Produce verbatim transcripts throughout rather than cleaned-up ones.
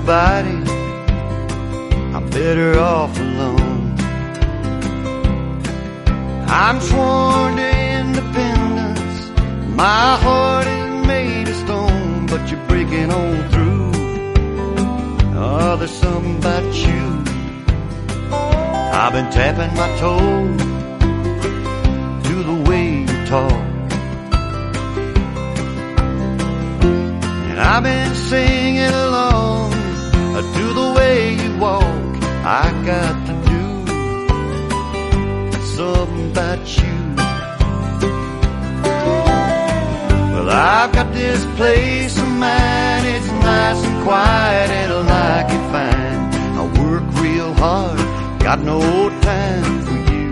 nobody, I'm better off alone. I'm sworn to independence, my heart is made of stone, but you're breaking on through. Oh, there's something about you. I've been tapping my toe to the way you talk, and I've been singing along to the way you walk. I got to do something about you. Well, I've got this place of mine, it's nice and quiet and I like it fine. I work real hard, got no time for you,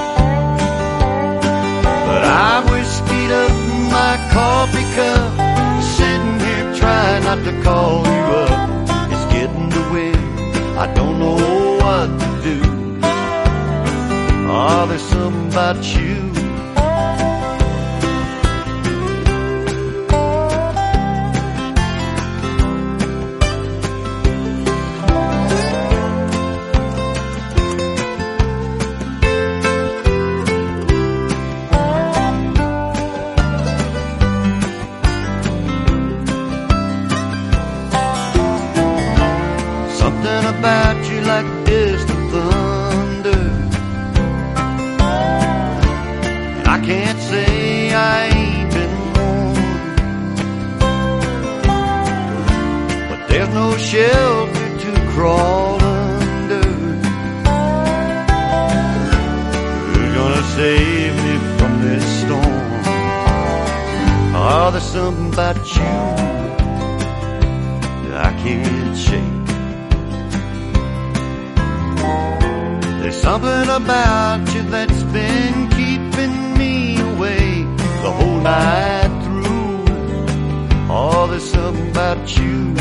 but I whiskeyed up my coffee cup, sitting here trying not to call you up. It's getting to where I don't know what to do. Oh, there's something about you. Something about you like distant thunder, and I can't say I ain't been warned, but there's no shelter to crawl under. Who's gonna save me from this storm? Oh, there's something about you that I can't shake. There's something about you that's been keeping me awake the whole night through. Oh, there's something about you.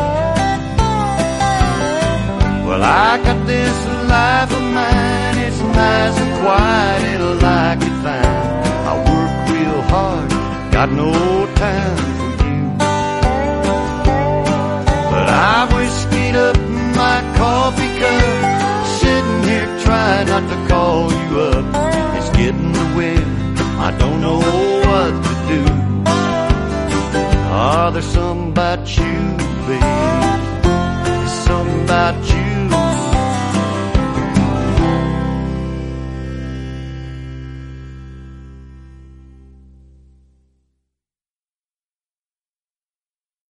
Well, I got this life of mine, it's nice and quiet and I like it fine. I work real hard, got no time for you, but I whiskeyed up my coffee cup, try not to call you up. It's getting to where I don't know what to do. Ah, oh, there's something about you, babe. There's something about you.